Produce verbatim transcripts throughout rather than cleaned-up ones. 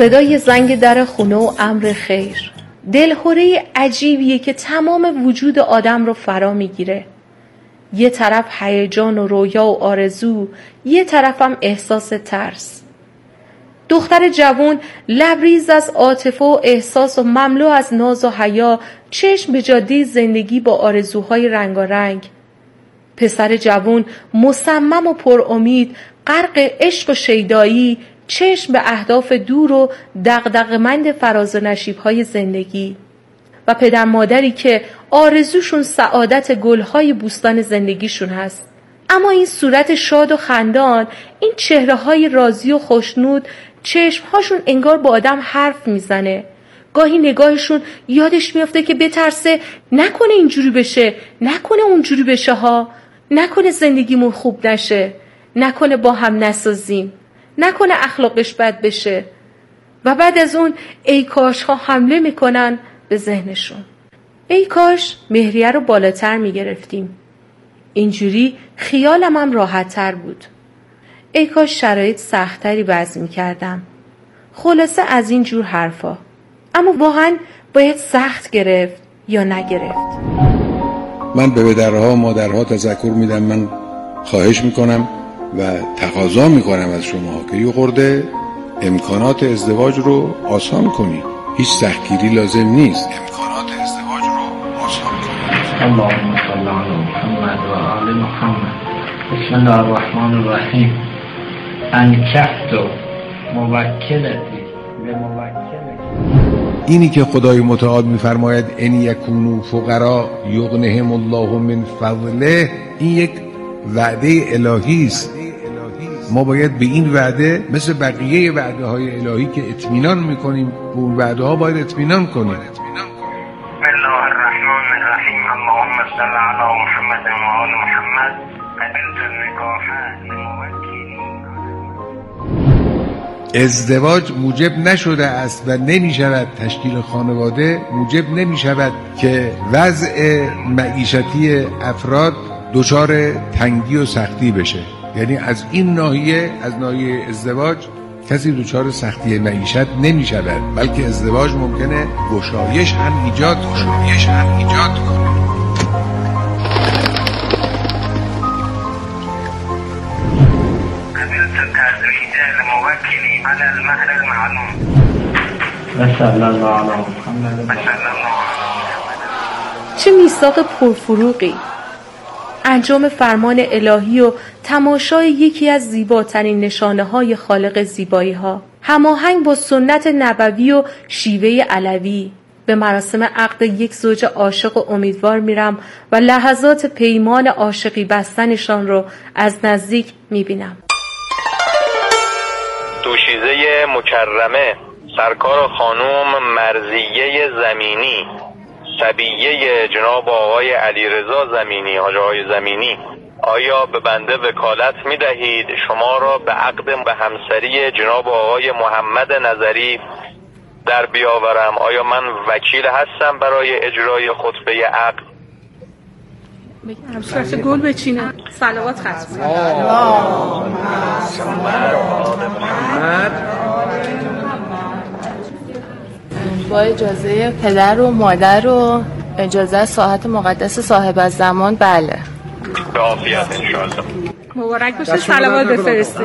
صدای زنگ در خونه و امر خیر، دلخوری عجیبیه که تمام وجود آدم رو فرا میگیره. یه طرف هیجان و رویا و آرزو، یه طرف هم احساس ترس. دختر جوان لبریز از عاطفه و احساس و مملو از ناز و حیا، چشم به جاده زندگی با آرزوهای رنگارنگ. پسر جوان مصمم و پر امید، غرق عشق و شیدایی، چشم به اهداف دور و دغدغه‌مند فراز و نشیب‌های زندگی. و پدر مادری که آرزوشون سعادت گل‌های بوستان زندگیشون هست. اما این صورت شاد و خندان، این چهره‌های راضی و خوشنود، چشم‌هاشون انگار با آدم حرف میزنه. گاهی نگاهشون یادش میافته که بترسه نکنه اینجوری بشه، نکنه اونجوری بشه ها، نکنه زندگیمون خوب نشه، نکنه با هم نسازیم، نکنه اخلاقش بد بشه. و بعد از اون ای کاش ها حمله میکنن به ذهنشون. ای کاش مهریه رو بالاتر میگرفتیم، اینجوری خیالم هم راحت تر بود. ای کاش شرایط سختری وضع میکردم. خلاصه از این جور حرفا. اما واقعا باید سخت گرفت یا نگرفت؟ من به پدرها و مادرها تذکر میدم، من خواهش میکنم و تقاضا میکنم از شما که یه خورده امکانات ازدواج رو آسان کنید. هیچ سختگیری لازم نیست. امکانات ازدواج رو آسان کنید. اللهم صل علی محمد و آل محمد. بسم الله الرحمن الرحیم. انکحت موکلتی لموکلتی. اینی که خدای متعال میفرماید ان یکونوا فقراء یغنهم الله من فضله، این یک وعده الهی است. ما باید به این وعده مثل بقیه وعده های الهی که اطمینان میکنیم به اون وعده ها باید اطمینان کنیم. بسم الله الرحمن الرحیم. اللهم صل علی محمد و آل محمد. قبلت النکاح لموکلی. ازدواج موجب نشده است و نمی شود، تشکیل خانواده موجب نمی شود که وضع معیشتی افراد دچار تنگی و سختی بشه. یعنی از این ناحیه، از ناحیه ازدواج کسی دچار سختی معیشت نمی شود، بلکه ازدواج ممکنه گشایش هم ایجاد کنه. گشایش هم ایجاد کنه. على المهر المعلوم. صلی الله علی محمد. چه میثاق پرفروغی! انجام فرمان الهی و تماشای یکی از زیباترین نشانه های خالق زیبایی ها، هماهنگ با سنت نبوی و شیوه علوی. به مراسم عقد یک زوج عاشق و امیدوار میرم و لحظات پیمان عاشقی بستنشان رو از نزدیک میبینم. دوشیزه مکرمه سرکار خانوم مرضیه زمینی، صبیه جناب آقای علیرضا زمینی، حاج آقای زمینی، آیا به بنده وکالت می دهید شما را به عقد به همسری جناب آقای محمد نظری در بیاورم؟ آیا من وکیل هستم برای اجرای خطبه عقد؟ بگم شرط گل بچینم. صلوات ختم کنم. با اجازه پدر و مادر و اجازه ساعت مقدس صاحب الزمان، بله. به عافیت انشاءالله. مبارک باشه. صلوات بفرستید.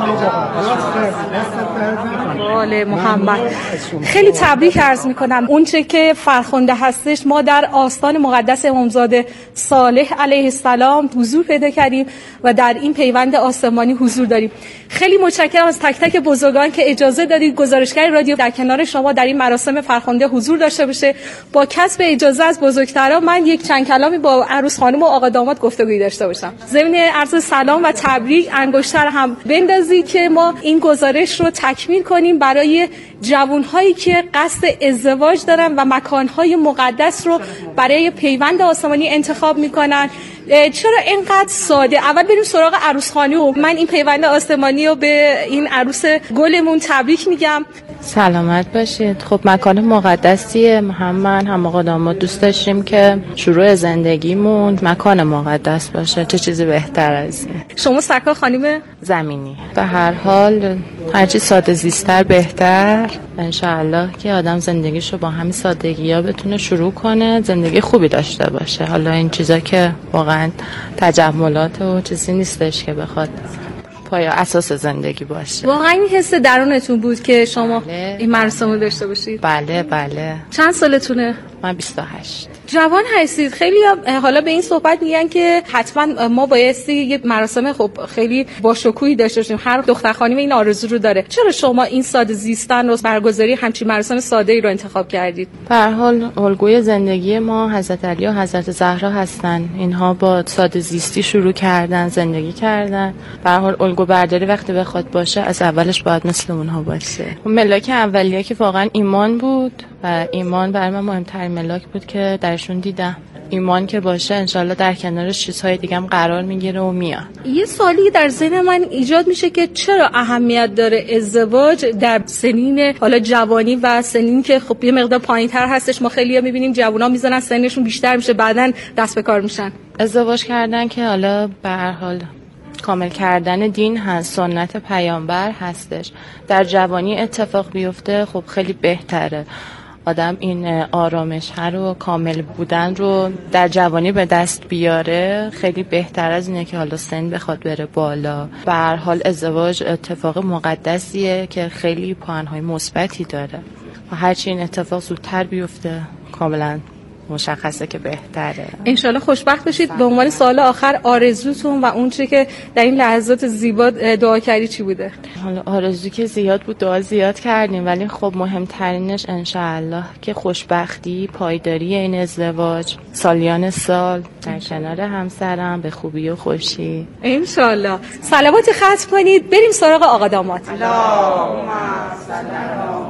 آل محمد. خیلی تبریک عرض میکنم. اونچه که فرخنده هستش، ما در آستان مقدس امامزاده صالح علیه السلام حضور پیدا کردیم و در این پیوند آسمانی حضور داریم. خیلی متشکرم از تک تک بزرگان که اجازه دادید گزارشگر رادیو در کنار شما در این مراسم فرخنده حضور داشته باشه. با کسب اجازه از بزرگتران من یک چند کلامی با عروس خانم و آقا داماد گفتگویی داشته باشم. ضمن عرض سلام و تبریک انگشتر هم بندازید که ما این گزارش رو تکمیل کنیم برای جوانهایی که قصد ازدواج دارن و مکانهای مقدس رو برای پیوند آسمانی انتخاب میکنن. چرا اینقدر ساده؟ اول بریم سراغ عروس خانوم. من این پیوند آسمانی رو به این عروس گلمون تبریک میگم. سلامت باشید. خب مکان مقدسیه، هم من هم آقا داماد دوست داشتیم که شروع زندگیمون مکان مقدس باشه. چه چیزی بهتر از این؟ شما سرکار خانم زمینی. به هر حال هرچی ساده زیستر بهتر. انشاءالله که آدم زندگیشو با همین سادگی‌ها بتونه شروع کنه، زندگی خوبی داشته باشه. حالا این چیزا که واقعا تجملات و چیزی نیستش که بخواد پای اساس زندگی باشه. واقعا این حس درونتون بود که شما بله. این مراسم رو داشته باشید؟ بله بله. چند سالتونه؟ من بیست و هشت. جوان هستید. خیلی حالا به این صحبت میگن که حتما ما بایستی یه مراسم خب خیلی با شکوهی داشته باشیم. هر دختر خانم این آرزو رو داره. چرا شما این ساده زیستن و برگزاری همچین مراسم ساده‌ای رو انتخاب کردید؟ به هر حال الگوی زندگی ما حضرت علی و حضرت زهرا هستن. اینها با ساده زیستی شروع کردن، زندگی کردن. به هر حال الگو برداری وقتی بخواد باشه از اولش باید مثل اونها باشه. ملاک اولیه که واقعا ایمان بود و ایمان برای من مهمترین ملاک بود که درشون دیدم. ایمان که باشه انشالله در کنارش چیزهای دیگه هم قرار میگیره و میاد. یه سوالی در ذهن من ایجاد میشه که چرا اهمیت داره ازدواج در سنین حالا جوانی و سنین که خب یه مقدار پایین‌تر هستش؟ ما خیلی‌ها میبینیم جوونا میزنن سنشون بیشتر میشه بعدن دست به کار میشن. ازدواج کردن که حالا به هر حال کامل کردن دین هست، سنت پیامبر هستش. در جوانی اتفاق بیفته خب خیلی بهتره. آدم این آرامش ها رو، کامل بودن رو در جوانی به دست بیاره. خیلی بهتر از اینه که حالا سن بخواد بره بالا. به هر حال ازدواج اتفاق مقدسیه که خیلی پوانهای مثبتی داره و هرچی این اتفاق زودتر بیفته کاملا مشخصه که بهتره. انشالله خوشبخت بشید. به عنوان سوال آخر آرزوتون و اون چیزی که در این لحظات زیبا دعا کردی چی بوده؟ حالا آرزو که زیاد بود، دعا زیاد کردیم، ولی خب مهمترینش انشالله که خوشبختی، پایداری این ازدواج سالیان سال در کنار همسرم به خوبی و خوشی انشالله. صلوات ختم کنید بریم سراغ آقا داماد. اللهم صل علی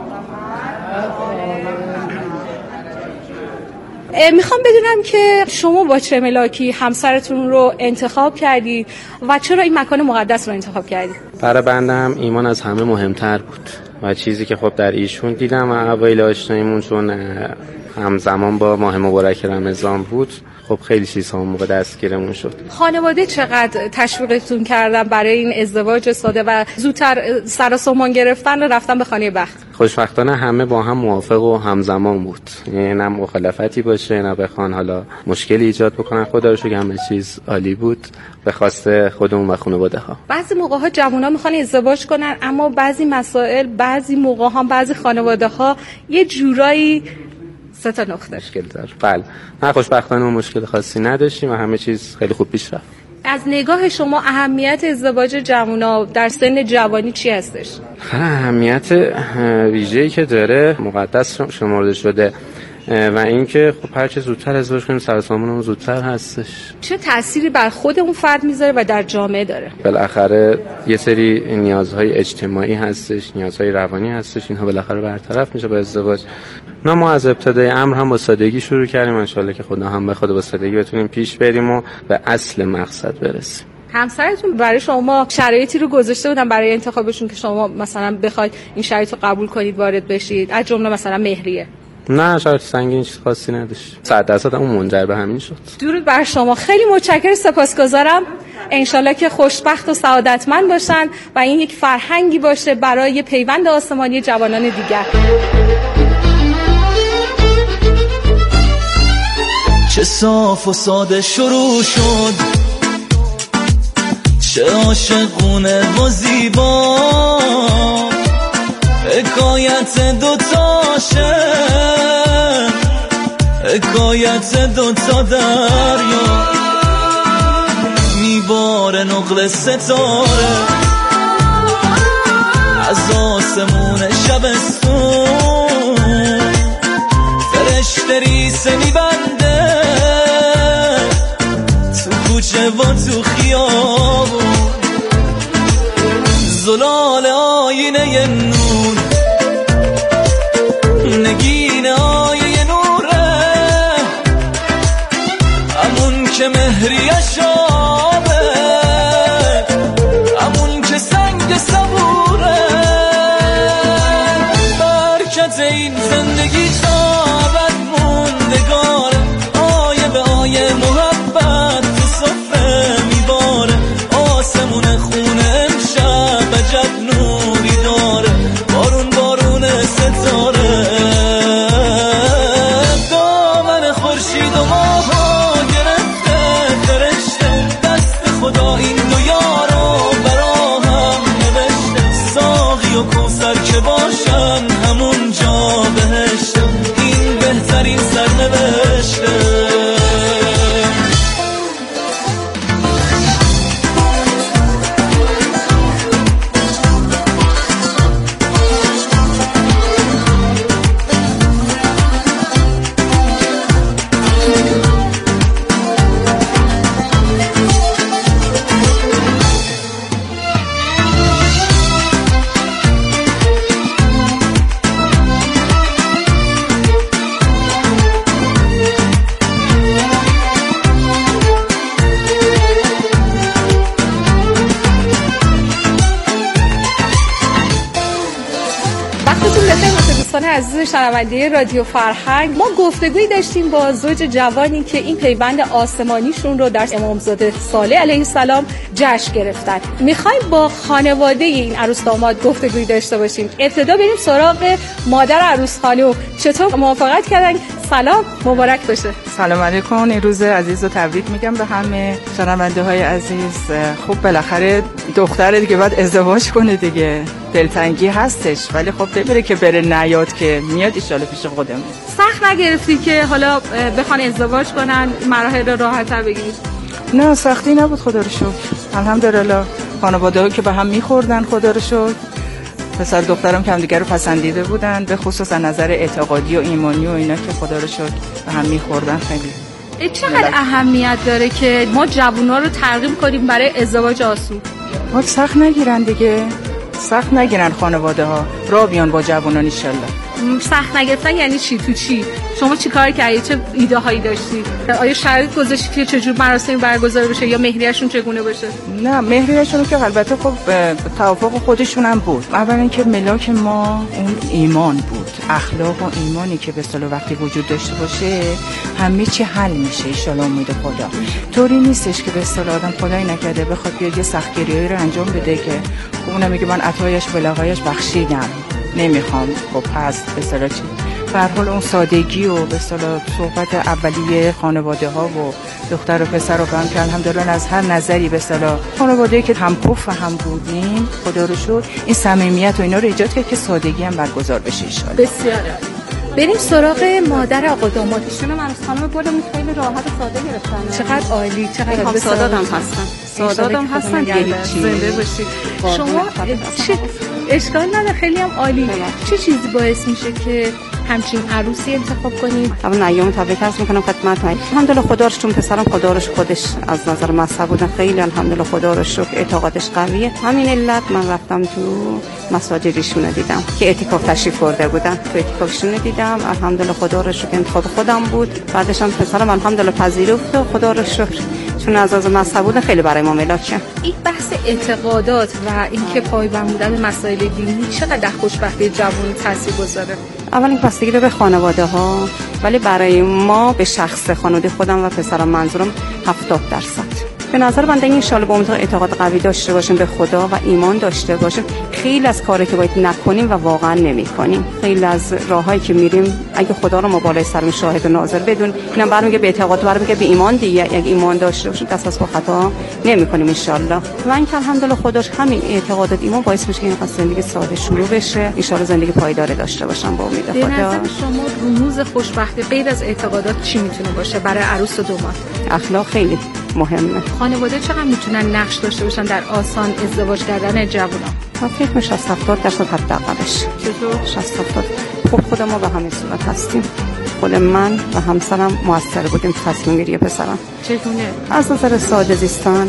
میخوام بدونم که شما با چه ملاکی همسرتون رو انتخاب کردید و چرا این مکان مقدس رو انتخاب کردید؟ برای بنده هم ایمان از همه مهمتر بود و چیزی که خب در ایشون دیدم و اوایل آشناییمون چون همزمان با ماه مبارک رمضان بود خب خیلی چیزها اون موقع دستگیرمون شد. خانواده چقدر تشویقتون کردن برای این ازدواج ساده و زودتر سر و سامان گرفتن و رفتن به خانه بخت؟ خوشبختانه همه با هم موافق و همزمان بود. یعنی نه مخالفتی باشه نه بخوان حالا مشکلی ایجاد بکنن. خدا رو شکر همه چیز عالی بود به خواست خودمون و خانواده ها. بعضی موقع ها جوونا میخوان ازدواج کنن اما بعضی مسائل، بعضی موقع ها بعضی خانواده ها یه جورایی سه تا نقطه مشکل داره. بله. نه خوشبختانه ما مشکل خاصی نداشتیم و همه چیز خیلی خوب پیش رفت. از نگاه شما اهمیت ازدواج جوونا در سن جوانی چی هستش؟ اهمیت ویژه‌ای که داره مقدس شمرده شده و اینکه خب هر چه زودتر ازدواج کنیم سر و سامونمون زودتر هستش. چه تأثیری بر خود اون فرد میذاره و در جامعه داره؟ بالاخره یه سری نیازهای اجتماعی هستش، نیازهای روانی هستش، اینها بالاخره برطرف میشه با ازدواج. نه ما از ابتدای امر هم با سادگی شروع کردیم، ان شاءالله که خدا هم بخواد با سادگی بتونیم پیش بریم و به اصل مقصد برسیم. همسرتون برای شما شرایطی رو گذاشته بودن برای انتخابشون که شما مثلا بخواید این شرایط رو قبول کنید وارد بشید، از جمله مثلا مهریه؟ نه شرط سنگین چیز خاصی نداشت. صد درصد اون منجر به همین شد. درود بر شما. خیلی متشکرم، سپاسگزارم. انشالله که خوشبخت و سعادتمند باشن و این یک فرهنگی باشه برای پیوند آسمانی جوانان دیگر. چه صاف و ساده شروع شد، چه عاشقونه و زیبا، حکایت دوتاشه، حکایت دوتا دریا، میباره نقل ستاره از آسمون شبستون، فرشته ریسه میبنده تو کوچه و تو خیابون، زلال آینه نور، نگین آیه نوره، همون که مهریش برکت این زندگی تا ابد موندگاره، آیه به آیه محبت تو صفه میباره، آسمون خونه امشب عجب نوری داره، بارون بارون ستاره، دامن خورشید و ماها گرفته فرشته، دست خدا این دو یارو برا هم نوشته، ساقی و کوثر که باشن همون جا بهشته، این بهترین سرنوشته. عزیز شنونده رادیو فرهنگ، ما گفتگویی داشتیم با زوج جوانی که این پیوند آسمانیشون رو در امامزاده صالح علیه السلام جشن گرفتن. میخوایم با خانواده این عروس داماد گفتگویی داشته باشیم. ابتدا بریم سراغ مادر عروس خانم. چطور موافقت کردن؟ سلام، مبارک باشه. سلام علیکم، این روز عزیز رو تبریک میگم به همه شنونده های عزیز. خب بالاخره دختر دیگه باید ازدواج کنه دیگه، دلتنگی هستش، ولی خب نمیره که بره نیاد که میاد ایشالا پیش خودمون. سخت نگرفتی که حالا بخوان ازدواج کنن مراحل رو راحت‌تر بگیرید؟ نه سختی نبود، خدا رو شکر، الحمدلله. خانواده‌ها که به هم میخوردن خدا رو شکر، پسر دخترم که هم دیگه رو پسندیده بودن، به خصوص از نظر اعتقادی و ایمانی و اینا که خدا رو شکر به هم میخوردن. خیلی چقدر اهمیت داره که ما جوونا رو ترغیب کنیم برای ازدواج آسون؟ ما سخت نگیرن دیگه، سخت نگیرن خانواده ها، را بیان با جوانان ایشالله. سخت نگرفتن یعنی چی؟ تو چی؟ شما چی کار کردی؟ چه ایده هایی داشتی؟ آیا شرایط گذاشتی که چجور مراسمی برگزار بشه یا مهریه‌شون چگونه باشه؟ نه مهریه‌شون که البته خب توافق خودشون هم بود. اولا اینکه ملاک ما اون ایمان بود، اخلاق و ایمانی که به اصطلاح وقتی وجود داشته باشه همه چی حل میشه ان شاء الله، امید خدا. طوری نیستش که به اصطلاح آدم خدای نکرده بخواد بیاد یه سختگیری رو انجام بده که اونم میگه من عطایش بلاغایش بخشیدم نمیخوام. خب پس به اصطلاح چی؟ به هر حال اون سادگی و به اصطلاح صحبت اولیه خانواده ها و دختر و پسر رو هم که الحمدلله از هر نظری به اصطلاح خانواده‌ای که هم پف هم بودیم خدا رو شکر این صمیمیت و اینا رو ایجاد کرد که سادگی هم برگزار بشه ان شاء الله. بسیار بریم سراغ مادر آقا داماد. ایشون من از خانم بردم خیلی راحت و ساده گرفتن. چقدر عالی، چقدر ساده‌ام هستن. ساده‌ام هستن دیگه. زنده باشید. شما چه اشکال نداره، خیلی هم عالی. چه چیزی باعث میشه که همچین عروسی انتخاب کنید؟ اول ایام تبریک عرض میکنم خدمتتون. الحمدلله خدا رو شکر، پسرم خدا رو شکر خودش از نظر مذهب بودن خیلی الحمدلله خدا رو شکر اعتقادش قویه. همین علت من رفتم تو مساجدشون دیدم که اعتکاف تشریف برده بودن، تو اعتکافشون دیدم الحمدلله خدا رو شکر انتخاب خودم بود. بعدش هم پسرم الحمدلله پذیرفت و خدا رو شکر چون از از مذهب بودن خیلی برای ما ملاکه. این بحث اعتقادات و اینکه پایبند بودن به مسائل دینی چقدر در خوشبختی جوان تاثیرگذاره؟ اول این بستگی داره به خانواده ها، ولی برای ما به شخص خانواده خودم و پسرم منظورم هفتاد درصد. به نظر من این انشالله با امیدوارم اعتقاد قوی داشته باشیم به خدا و ایمان داشته باشیم، خیلی از کاری که باید نکنیم و واقعا نمی‌کنیم، خیلی از راهایی که میریم اگه خدا رو ما بالای سرمون شاهد و ناظر بدون، اینم برمیگه به اعتقاد، برمیگه به ایمان دیگه. اگه ایمان داشته باشیم دست از پا خطا نمی‌کنیم ان شاءالله. و اینکه الحمدلله خداش همین اعتقادات ایمان باعث میشه که این زندگی ساده شروع بشه، ان شاءالله زندگی پایدار داشته باشم با امید خدا. به نظر شما رموز خوشبختی غیر از اعتقادات چی میتونه باشه برای عروس و داماد؟ اخلاق خیلی مهمه. خانواده چقدر میتونن نقش داشته باشن در آسان ازدواج کردن جوونا؟ من فکر می‌کنم شصت هفتاد درصد حداقلش. چطور؟ شصت هفتاد. خب خود ما به همین صورت هستیم. خود من و همسرم موثر بودیم تو تصمیم گیری پسرم. چگونه؟ از نظر ساده زیستن،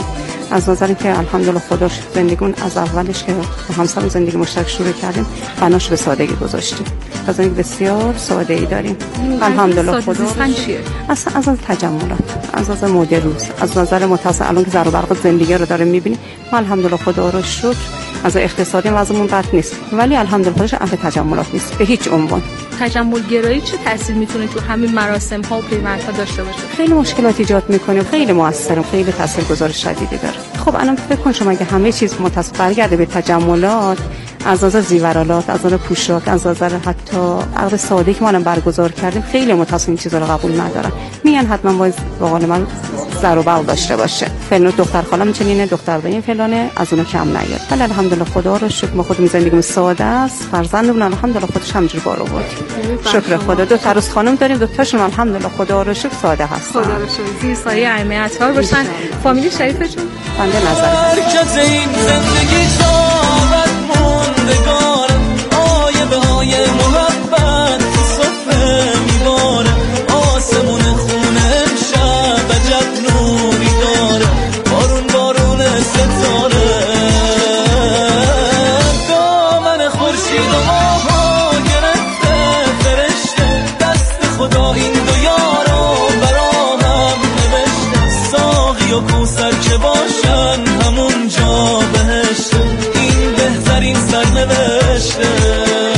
از نظر اینکه الحمدلله خدا زندگیمون از اولش که با همسرم زندگی مشترک شروع کردیم بناش به سادگی گذاشتیم. از اینکه بسیار ساده ای داریم الحمدلله خدا. از از تجملات، از نظر مد روز، از نظر متأسف الان که زر و برق زندگی رو داریم می‌بینیم، ما الحمدلله خدا رو شکر از اقتصادی وضعمون بد نیست، ولی الحمدلله خودش اهل تجملات نیست به هیچ عنوان. تجمل گرایی چه تاثیر میتونه تو همین مراسم ها و پیوندها داشته باشه؟ خیلی مشکلات ایجاد میکنه، خیلی موثره، خیلی تاثیرگذار شدیدی داره. خب الان فکر کن شما اگه همه چیز متصل برگرده به تجملات، از نظر زیورالات، از نظر پوشاک، از نظر حتی عقد ساده که ما الان برگزار کردیم، خیلی متصل این چیزا رو قبول ندارن. میگن حتما باید به قول من زر و برق داشته باشه. فلان دختر خالم چنینه، دختر دایی فلانه، از اونو کم نیاد. ولی الحمدلله خدا رو شکر ما خودمون زندگیمون ساده است. فرزندمون الحمدلله خودش همینجوری بار آورد. شکر خدا. دو تا عروس خانم داریم، دو تاشون الحمدلله خدا رو شکر ساده هستن. خدا رو شکر. زیر سایه ائمه اطهار باشن. فامیل شریفتون بنده نظر. مرکز این زندگی ساعت موندگار، آیه به آیه محبت صفه میباره، آسمون خونه امشب عجب نوری داره، بارون بارون ستاره، دامن خورشید و ماها گرفته فرشته، دست خدا این دو یارو برا هم نوشته، ساقی و کوثر که باشن همون جا بهشته، این بهترین سرنوشته.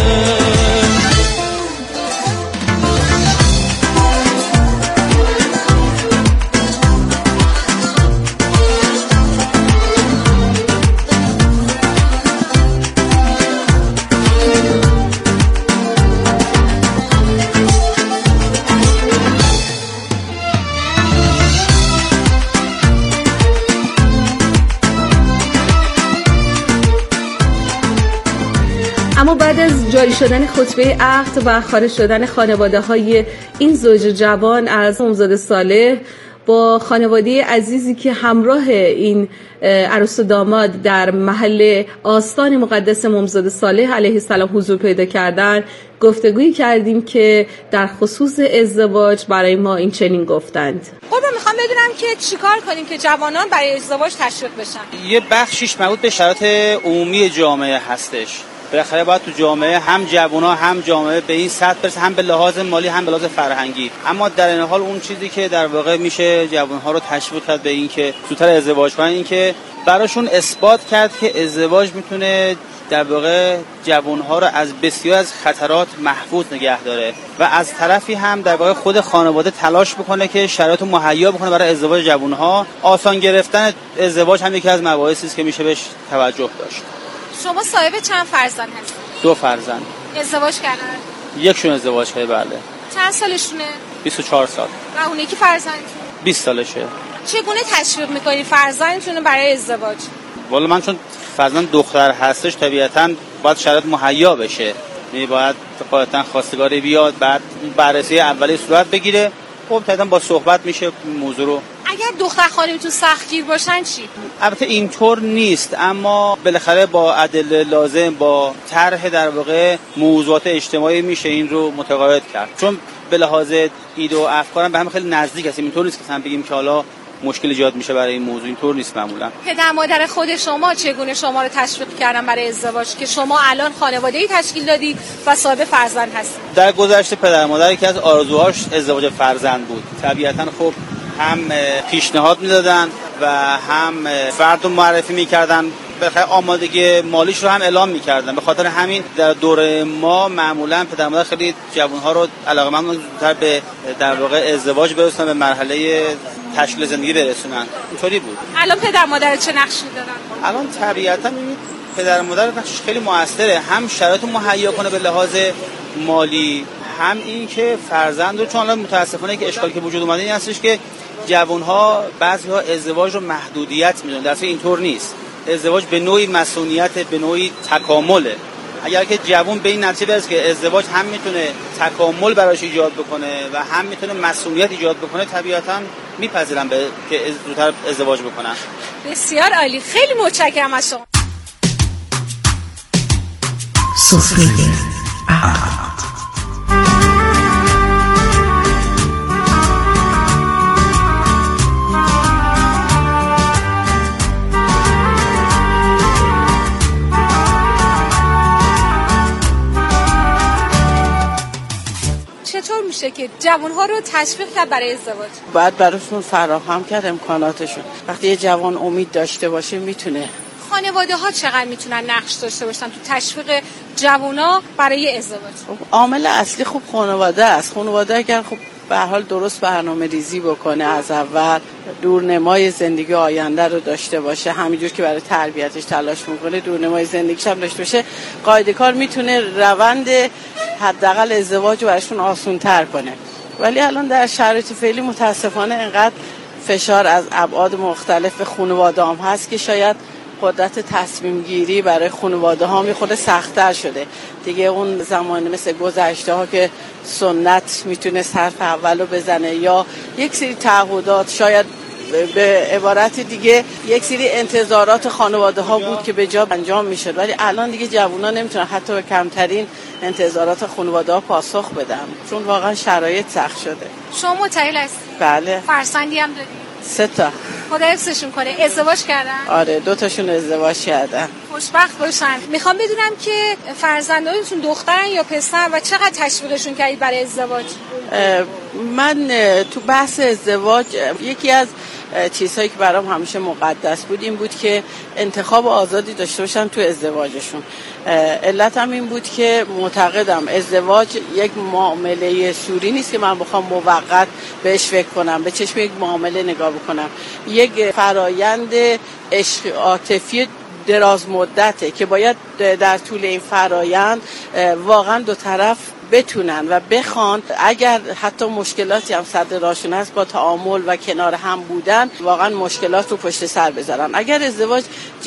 اما بعد از جاری شدن خطبه عقد و خارج شدن خانواده های این زوج جوان از امامزاده صالح با خانواده عزیزی که همراه این عروس و داماد در محل آستان مقدس امامزاده صالح علیه السلام حضور پیدا کردن گفتگویی کردیم که در خصوص ازدواج برای ما این چنین گفتند. خب میخوام بدونم که چیکار کنیم که جوانان برای ازدواج تشویق بشن. یه بخشیش مربوط به شرایط عمومی جامعه هستش. بالاخره باید تو جامعه هم جوونا هم جامعه به این سطح برسه، هم به لحاظ مالی هم به لحاظ فرهنگی. اما در این حال اون چیزی که در واقع میشه جوانها رو تشویق کرد به این که زودتر ازدواج کنن، این که براشون اثبات کرد که ازدواج میتونه در واقع جوانها رو از بسیار از خطرات محفوظ نگه داره و از طرفی هم در واقع خود خانواده تلاش بکنه که شرایط مهیا بکنه برای ازدواج جوانها. آسان گرفتن ازدواج هم یکی از مباحثی است که میشه بهش توجه داشت. شما صاحب چند فرزند هستید؟ دو فرزند. ازدواج کردن؟ یکشون ازدواج کرده. بله. چند سالشونه؟ بیست و چهار سال. و اون یکی فرزندتون؟ بیست سالشه. چگونه تشویق میکنی فرزندتون برای ازدواج؟ والا من چون فرزند دختر هستش طبیعتاً باید شرایط مهیا بشه. یعنی باید قاعدتاً خواستگاری بیاد، بعد بررسی اولی صورت بگیره. خب طبعاً با صحبت میشه موضوع رو. اگر دختر خانمتون سختگیر باشن چی؟ البته اینطور نیست، اما بالاخره با ادله لازم، با طرح در واقع موضوعات اجتماعی میشه این رو متقاعد کرد. چون به لحاظ ایده و افکارم به هم خیلی نزدیک هستیم. اینطور نیست که مثلا بگیم که حالا مشکل ایجاد میشه برای این موضوع، اینطور نیست معمولا. پدر مادر خود شما چگونه شما رو تشویق کردن برای ازدواج که شما الان خانواده‌ای تشکیل دادید و صاحب فرزند هستید؟ در گذشته پدر مادر یکی از آرزوهاش ازدواج فرزند بود. طبیعتاً خب هم پیشنهاد میدادن و هم فرد رو معرفی میکردن، بخاطر آمادگی مالیش رو هم اعلام میکردن. به خاطر همین در دوره ما معمولا پدر مادر خیلی جوانها رو علاقه‌مند زودتر به در واقع ازدواج برسونن، به مرحله تشکیل زندگی برسونن. اینطوری بود. الان پدر مادر چه نقشی دارن؟ الان طبیعتاً میبینید پدر مادر نقشش خیلی موثره، هم شرایط مهیا کنه به لحاظ مالی، هم این که فرزند رو، چون الان متاسفانه که اشکالی که وجود اومده این هستش که جوانها بعضی‌ها ازدواج رو محدودیت میدونن، در اصل اینطور نیست. ازدواج به نوعی مسئولیت، به نوعی تکامله. اگر که جوان به این نتیجه برسه که ازدواج هم میتونه تکامل براش ایجاد بکنه و هم میتونه مسئولیت ایجاد بکنه، طبیعتاً میپذیرن به که زودتر ازدواج بکنن. بسیار عالی، خیلی متشکرم از شما. سفره عقد. چطور میشه که جوان‌ها رو تشویق کرد برای ازدواج؟ باید براشون فراهم کرد امکاناتشون. وقتی یه جوان امید داشته باشه میتونه. خانواده ها چقدر میتونن نقش داشته باشن تو تشویق جوونا برای ازدواج؟ عامل اصلی خوب خانواده است. خانواده اگر خب به هر حال درست برنامه ریزی بکنه، از اول دورنمای زندگی آینده رو داشته باشه، همینجور که برای تربیتش تلاش میکنه دورنمای زندگیش هم داشته باشه، قاعده کار میتونه روند حداقل ازدواج رو براشون آسان‌تر کنه. ولی الان در شرایط فعلی متاسفانه انقدر فشار از ابعاد مختلف خانواده هم هست که شاید قدرت تصمیم گیری برای خانواده ها می خود سخت‌تر شده دیگه. اون زمان مثل گذشته ها که سنت میتونه حرف اولو بزنه یا یک سری تعهدات، شاید به عبارت دیگه یک سری انتظارات خانواده ها بود که به جا انجام میشد، ولی الان دیگه جوونا نمیتونن حتی به کمترین انتظارات خانواده ها پاسخ بدن چون واقعا شرایط سخت شده. شما متأهل هستی؟ بله. فرزندی هم داری؟ سه تا. خدا حفظشون کنه. ازدواج کردن؟ آره دو تاشون ازدواج کردن. خوشبخت باشن. میخوام بدونم که فرزندانتون دخترن یا پسر و چقدر تشویقشون کردید برای ازدواج؟ من تو بحث ازدواج یکی از چیزهایی که برام همیشه مقدس بود این بود که انتخاب آزادی داشته باشن تو ازدواجشون. علت هم این بود که معتقدم ازدواج یک معامله سوری نیست که من بخوام موقت بهش فکر کنم، به چشم یک معامله نگاه بکنم. یک فرایند عشق عاطفی دراز مدته که باید در طول این فرایند واقعا دو طرف بتونن و بخوان اگر حتی مشکلاتی هم صد راشون هست با تعامل و کنار هم بودن واقعا مشکلات رو پشت سر بذارن. اگر ازدواج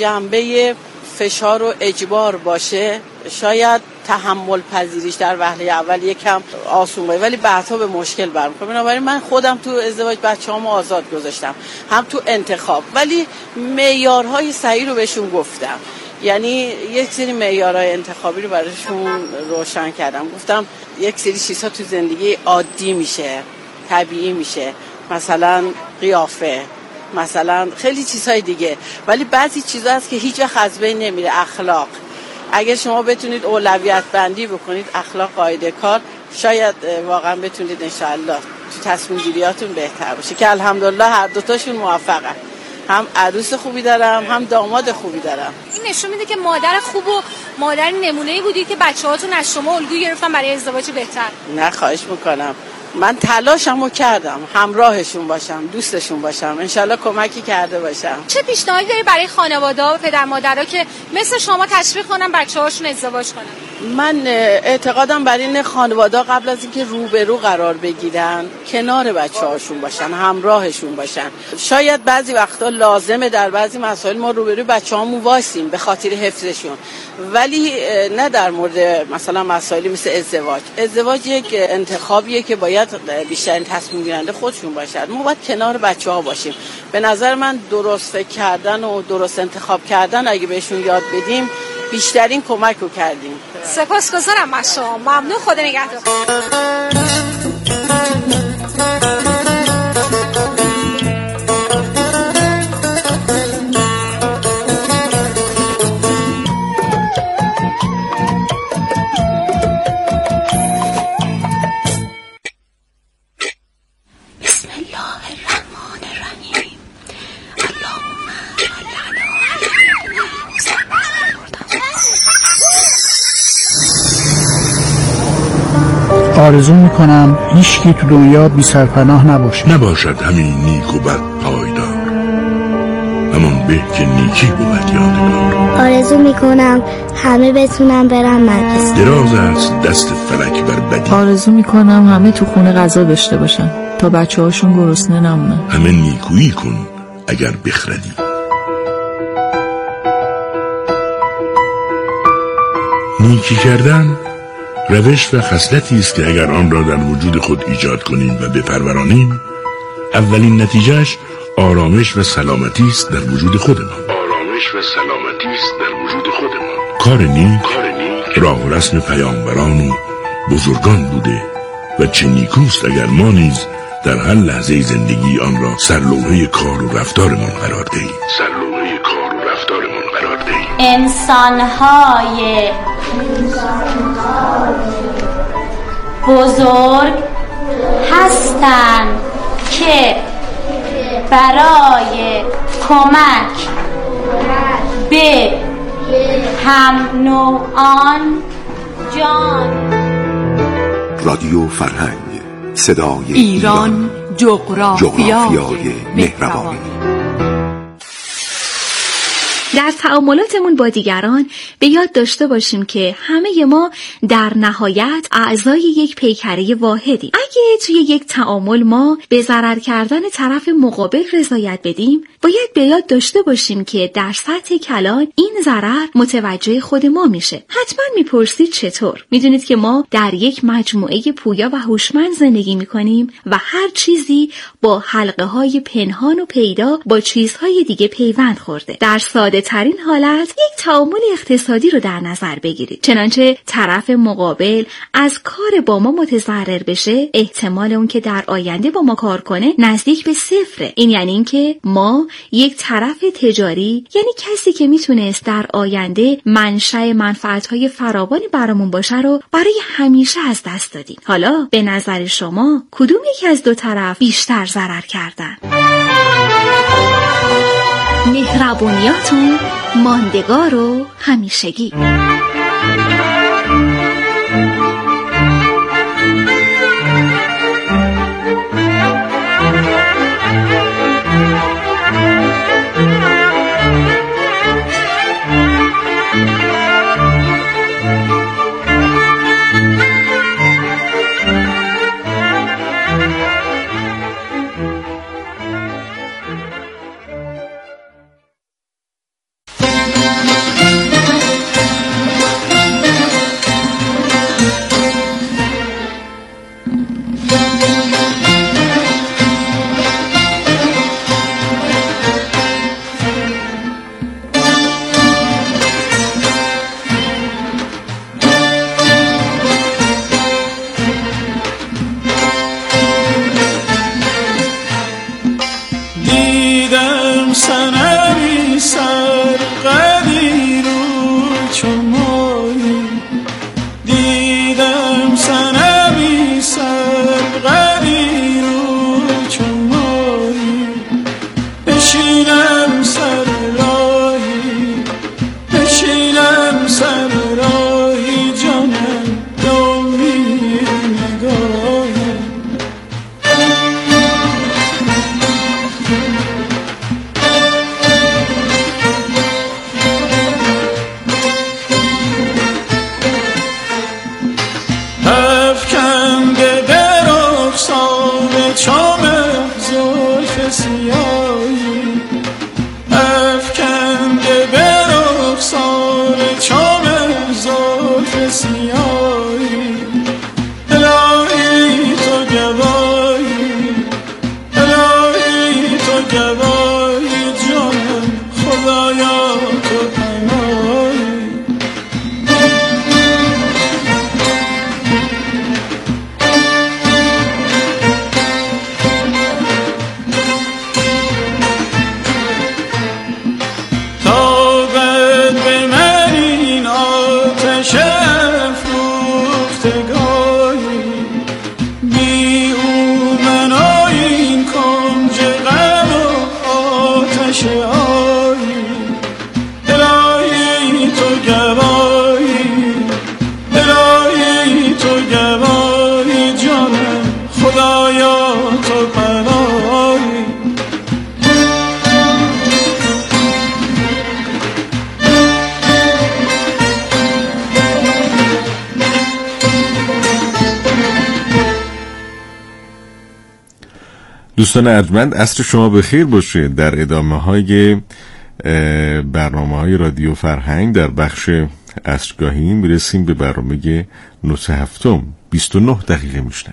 جنبه فشار و اجبار باشه شاید تحمل پذیریش در وهله اول یکم آسون باشه ولی بعدها به مشکل برمیخوره. بنابراین من خودم تو ازدواج بچه‌هامو آزاد گذاشتم، هم تو انتخاب، ولی معیارهای صحیح رو بهشون گفتم. یعنی یک سری معیارهای انتخابی رو براشون روشن کردم. گفتم یک سری چیزها تو زندگی عادی میشه، طبیعی میشه، مثلا قیافه، مثلا خیلی چیزهای دیگه، ولی بعضی چیزا هست که هیچ وقت از بین نمیره. اخلاق، اگر شما بتونید اولویت بندی بکنید اخلاق قاعده کار، شاید واقعا بتونید انشاءالله تو تصمیم گیریاتون بهتر باشه که الحمدلله هر دوتاشون موفقن. هم عروس خوبی دارم هم داماد خوبی دارم. این نشون میده که مادر خوب و مادر نمونه‌ای بودی که بچه‌هاتون از شما الگو گرفتن برای ازدواج بهتر. نه خواهش میکنم، من تلاشمو کردم همراهشون باشم، دوستشون باشم، انشالله کمکی کرده باشم. چه پیشنهادی داری برای خانواده‌ها و پدر مادرها که مثل شما تشویق کنن بچه‌هاشون ازدواج کنن؟ من اعتقادم بر این خانواده‌ها قبل از اینکه روبرو قرار بگیرن کنار بچه‌هاشون باشن، همراهشون باشن. شاید بعضی وقتا لازمه در بعضی مسائل ما روبرو بچه‌هامون وایسیم به خاطر حفظشون، ولی نه در مورد مثلا مسائلی مثل ازدواج. ازدواج یک انتخابیه که باید بیشترین تصمیم گیرنده خودشون باشن. ما باید کنار بچه‌ها باشیم. به نظر من درست فکر کردن و درست انتخاب کردن اگه بهشون یاد بدیم بیشترین کمک رو کردیم. سپاسگزارم از شما. ممنون. خدا نگهدار. آرزو میکنم هیچکی تو دنیا بی سرپناه نباشه. نباشد همین نیک و بد پایدار، همان به که نیکی بود یادگار. آرزو میکنم همه بتونم برم مدرسه. دراز است دست فلک بر بدی. آرزو میکنم همه تو خونه غذا داشته باشن تا بچه هاشون گرسنه نمونن. همه نیکویی کن اگر بخردی. نیکی کردن روش و خصلتی است که اگر آن را در وجود خود ایجاد کنیم و بپرورانیم، اولین نتیجهش آرامش و سلامتی است در وجود خودمان. آرامش و سلامتی است در وجود خودمان. کار نیک راه و رسم پیامبران و بزرگان بوده و چه نیکوست اگر ما نیز در هر لحظه زندگی آن را سرلوحه کار و رفتارمان قرار دهیم. سرلوحه کار و رفتارمان قرار دهیم. انسان‌های بزرگ هستند که برای کمک به هم نوعان جان. رادیو فرهنگ، صدای ایران، جغرافیای مهربانی. در تعاملاتمون با دیگران به یاد داشته باشیم که همه ما در نهایت اعضای یک پیکره واحدیم. اگه توی یک تعامل ما به ضرر کردن طرف مقابل رضایت بدیم، باید به یاد داشته باشیم که در سطح کلان این ضرر متوجه خود ما میشه. حتما میپرسید چطور؟ میدونید که ما در یک مجموعه پویا و هوشمند زندگی میکنیم و هر چیزی با حلقه های پنهان و پیدا با چیزهای دیگه پیوند خورده. در ساده ترین حالت یک تعامل اقتصادی رو در نظر بگیرید. چنانچه طرف مقابل از کار با ما متضرر بشه، احتمال اون که در آینده با ما کار کنه نزدیک به صفره. این یعنی این که ما یک طرف تجاری، یعنی کسی که میتونست در آینده منشأ منفعت‌های فراوانی برامون باشه رو برای همیشه از دست دادیم. حالا به نظر شما کدوم یکی از دو طرف بیشتر ضرر کردن؟ مهربونیاتون ماندگار و همیشگی. دوستان ارجمند، عصر شما بخیر باشه. در ادامه های برنامه های رادیو فرهنگ در بخش عصرگاهی میرسیم به برنامه نوت هفتم. بیست و نه دقیقه میشنم.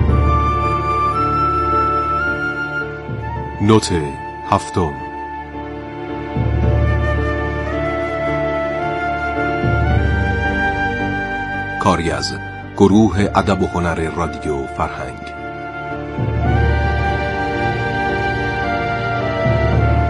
نوت هفتم. کاری از گروه ادب و هنر رادیو فرهنگ.